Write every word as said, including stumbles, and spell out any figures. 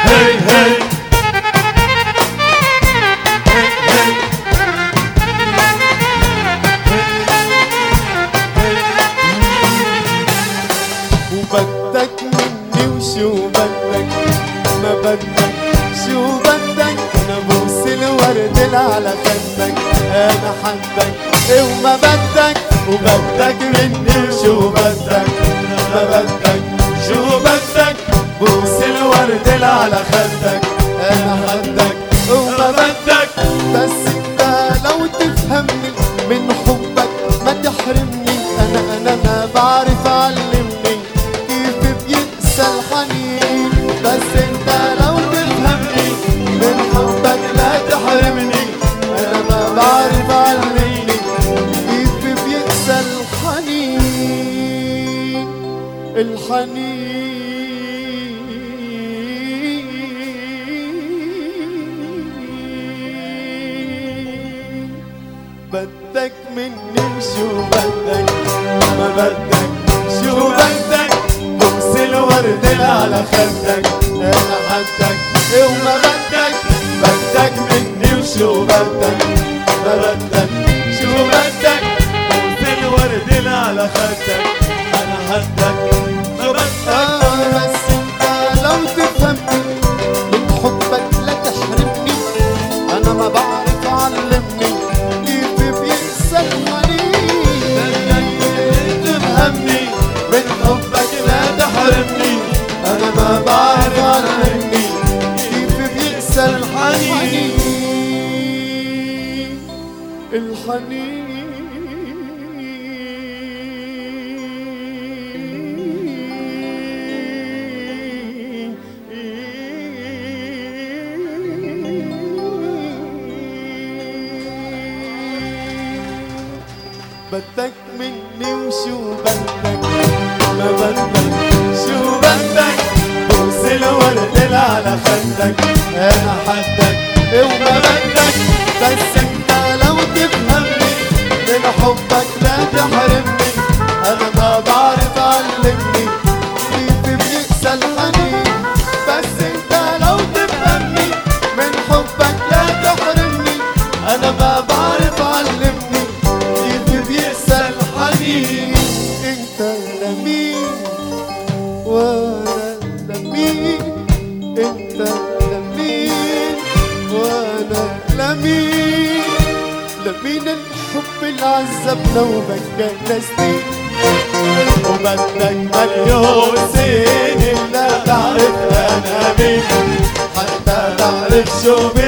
هي هي وبدك مني وشو بدك ما بدك شو بدك انا بوصل ورد على خدك انا حدك ايه وما بدك وبدك مني وشو بدك ما بدك شو بدك بوصل ورد على خدك انا حدك وما بدك بس انت لو تفهمني من حبك ما تحرمني انا انا ما بعرف علمني كيف بينسى الحنين بس انت لو تفهمني من حبك لا تحرمني انا ما بعرف علمني كيف بينسى الحنين الحنين بدك مني وشو بدك ما بدك شو بدك بوصل ورد على خدك انا حدك ايه وما بدك بدك مني وشو بدك ما بدك شو بدك بوصل ورد على خدك انا حدك ما بدك آه بس انت لو تفهمني من حبك لا تحرمني انا ما بعرف علمني كيف بينسى الحنين تفهمني من حبك لا تحرمني انا ما بعرف علمني كيف بينسى الحنين الحنين بدك مني وشو بدك ما بدك شو بدك بوصل ورد على خدك انا حدك ايه وما بدك بس انت لو تفهمني من حبك لا تحرمني انا ما بعرف علمني كيف بينسى الحنين بس انت لو تفهمني من حبك لا تحرمني انا ما بعرف علمني كيف بينسى الحنين انت لمين وانا لمين انت لمين وانا لمين لمين الحب اللي عذبنا وبكانا سنين وبدك مليون سنين لا تعرف انا مين حتى تعرف شو مين